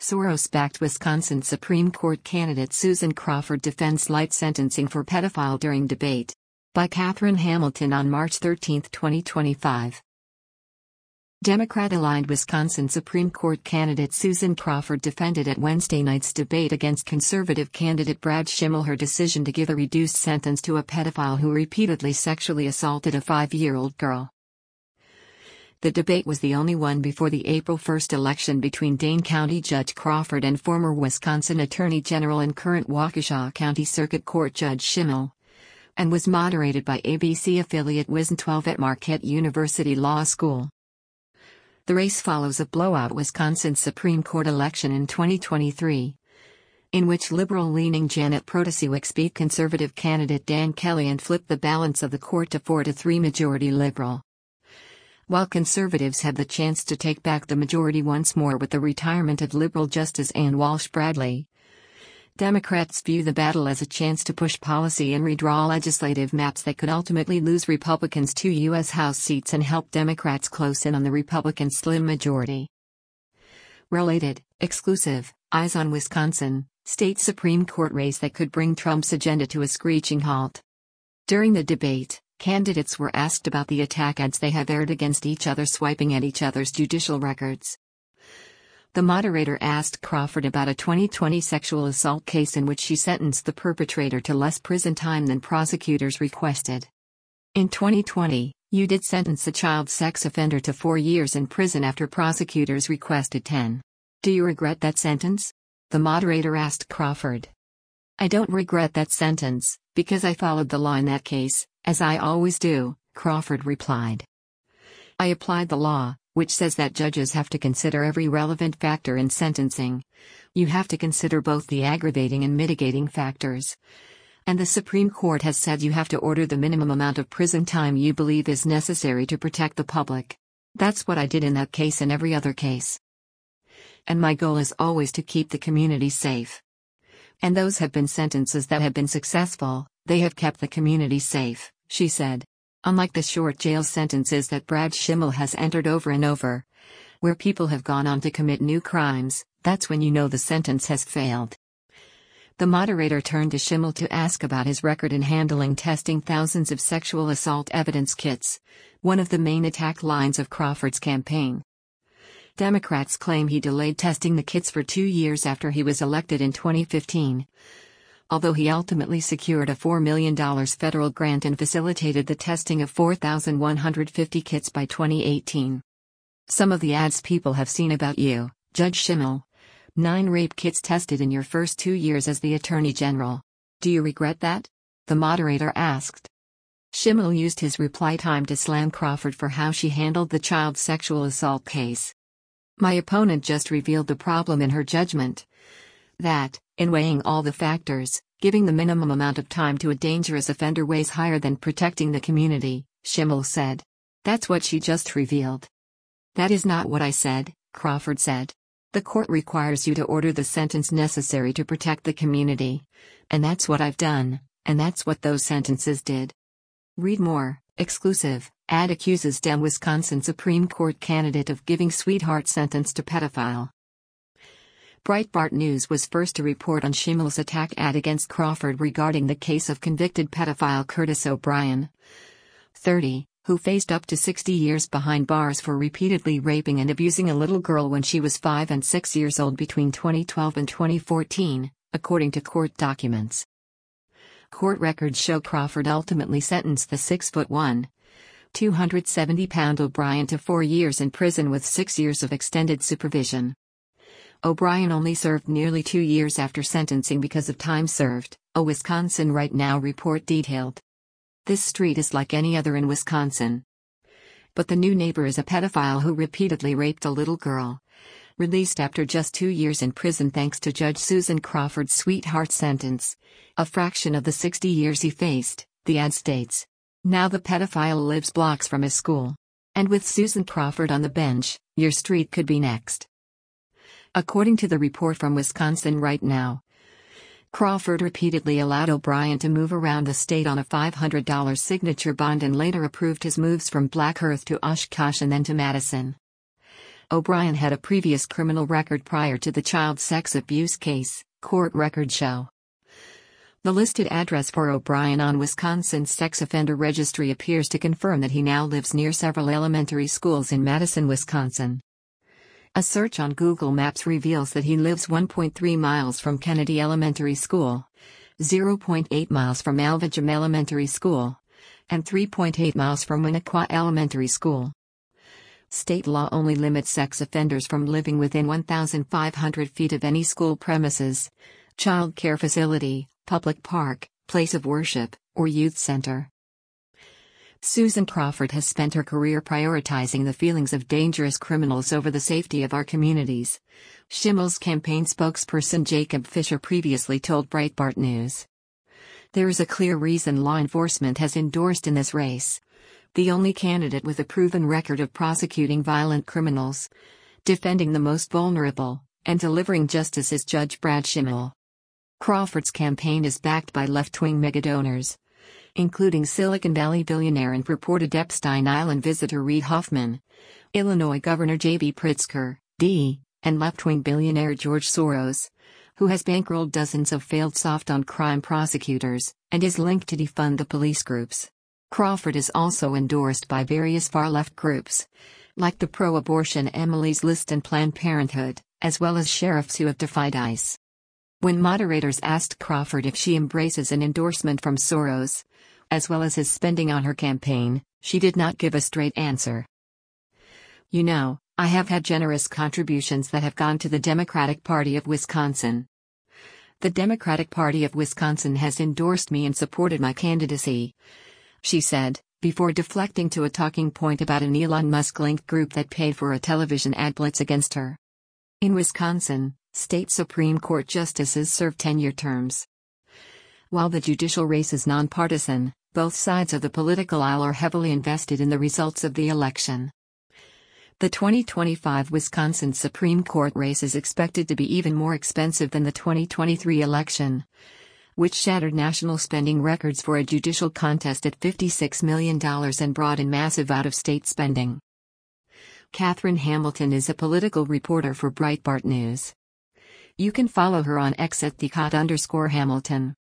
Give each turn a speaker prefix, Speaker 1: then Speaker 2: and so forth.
Speaker 1: Soros-backed Wisconsin Supreme Court candidate Susan Crawford defends light sentencing for pedophile during debate. By Catherine Hamilton on March 13, 2025. Democrat-aligned Wisconsin Supreme Court candidate Susan Crawford defended at Wednesday night's debate against conservative candidate Brad Schimmel her decision to give a reduced sentence to a pedophile who repeatedly sexually assaulted a 5-year-old girl. The debate was the only one before the April 1 election between Dane County Judge Crawford and former Wisconsin Attorney General and current Waukesha County Circuit Court Judge Schimmel, and was moderated by ABC affiliate WISN 12 at Marquette University Law School. The race follows a blowout Wisconsin Supreme Court election in 2023, in which liberal-leaning Janet Protasiewicz beat conservative candidate Dan Kelly and flipped the balance of the court to 4-3 majority liberal. While conservatives have the chance to take back the majority once more with the retirement of liberal Justice Ann Walsh Bradley, Democrats view the battle as a chance to push policy and redraw legislative maps that could ultimately lose Republicans 2 U.S. House seats and help Democrats close in on the Republican slim majority. Related, exclusive, Eyes on Wisconsin, state Supreme Court race that could bring Trump's agenda to a screeching halt. During the debate, candidates were asked about the attack ads they have aired against each other swiping at each other's judicial records. The moderator asked Crawford about a 2020 sexual assault case in which she sentenced the perpetrator to less prison time than prosecutors requested. In 2020, you did sentence a child sex offender to 4 years in prison after prosecutors requested 10. Do you regret that sentence? The moderator asked Crawford. I don't regret that sentence, because I followed the law in that case, as I always do, Crawford replied. I applied the law, which says that judges have to consider every relevant factor in sentencing. You have to consider both the aggravating and mitigating factors. And the Supreme Court has said you have to order the minimum amount of prison time you believe is necessary to protect the public. That's what I did in that case and every other case. And my goal is always to keep the community safe. And those have been sentences that have been successful, they have kept the community safe, she said. Unlike the short jail sentences that Brad Schimmel has entered over and over, where people have gone on to commit new crimes, that's when you know the sentence has failed. The moderator turned to Schimmel to ask about his record in handling testing thousands of sexual assault evidence kits, one of the main attack lines of Crawford's campaign. Democrats claim he delayed testing the kits for 2 years after he was elected in 2015. Although he ultimately secured a $4 million federal grant and facilitated the testing of 4,150 kits by 2018. Some of the ads people have seen about you, Judge Schimmel. 9 rape kits tested in your first 2 years as the Attorney General. Do you regret that? The moderator asked. Schimmel used his reply time to slam Crawford for how she handled the child sexual assault case. My opponent just revealed the problem in her judgment. That, in weighing all the factors, giving the minimum amount of time to a dangerous offender weighs higher than protecting the community, Schimmel said. That's what she just revealed. That is not what I said, Crawford said. The court requires you to order the sentence necessary to protect the community. And that's what I've done, and that's what those sentences did. Read more, exclusive. Ad accuses Dem Wisconsin Supreme Court candidate of giving sweetheart sentence to pedophile. Breitbart News was first to report on Schimmel's attack ad against Crawford regarding the case of convicted pedophile Curtis O'Brien, 30, who faced up to 60 years behind bars for repeatedly raping and abusing a little girl when she was 5 and 6 years old between 2012 and 2014, according to court documents. Court records show Crawford ultimately sentenced the 6'1", 270-pound O'Brien to 4 years in prison with 6 years of extended supervision. O'Brien only served nearly 2 years after sentencing because of time served, a Wisconsin Right Now report detailed. This street is like any other in Wisconsin. But the new neighbor is a pedophile who repeatedly raped a little girl. Released after just 2 years in prison thanks to Judge Susan Crawford's sweetheart sentence, a fraction of the 60 years he faced, the ad states. Now the pedophile lives blocks from his school. And with Susan Crawford on the bench, your street could be next. According to the report from Wisconsin Right Now, Crawford repeatedly allowed O'Brien to move around the state on a $500 signature bond and later approved his moves from Black Earth to Oshkosh and then to Madison. O'Brien had a previous criminal record prior to the child sex abuse case, court records show. The listed address for O'Brien on Wisconsin's sex offender registry appears to confirm that he now lives near several elementary schools in Madison, Wisconsin. A search on Google Maps reveals that he lives 1.3 miles from Kennedy Elementary School, 0.8 miles from Alvegem Elementary School, and 3.8 miles from Winnequa Elementary School. State law only limits sex offenders from living within 1,500 feet of any school premises, child care facility, public park, place of worship, or youth center. Susan Crawford has spent her career prioritizing the feelings of dangerous criminals over the safety of our communities, Schimmel's campaign spokesperson Jacob Fisher previously told Breitbart News. There is a clear reason law enforcement has endorsed in this race. The only candidate with a proven record of prosecuting violent criminals, defending the most vulnerable, and delivering justice is Judge Brad Schimmel. Crawford's campaign is backed by left-wing megadonors, including Silicon Valley billionaire and purported Epstein Island visitor Reid Hoffman, Illinois Governor J.B. Pritzker, D., and left-wing billionaire George Soros, who has bankrolled dozens of failed soft-on-crime prosecutors, and is linked to defund the police groups. Crawford is also endorsed by various far-left groups, like the pro-abortion Emily's List and Planned Parenthood, as well as sheriffs who have defied ICE. When moderators asked Crawford if she embraces an endorsement from Soros, as well as his spending on her campaign, she did not give a straight answer. "You know, I have had generous contributions that have gone to the Democratic Party of Wisconsin. The Democratic Party of Wisconsin has endorsed me and supported my candidacy," she said, before deflecting to a talking point about an Elon Musk-linked group that paid for a television ad blitz against her. In Wisconsin, state Supreme Court justices serve 10-year terms. While the judicial race is nonpartisan, both sides of the political aisle are heavily invested in the results of the election. The 2025 Wisconsin Supreme Court race is expected to be even more expensive than the 2023 election, which shattered national spending records for a judicial contest at $56 million and brought in massive out-of-state spending. Catherine Hamilton is a political reporter for Breitbart News. You can follow her on X at @Hamilton.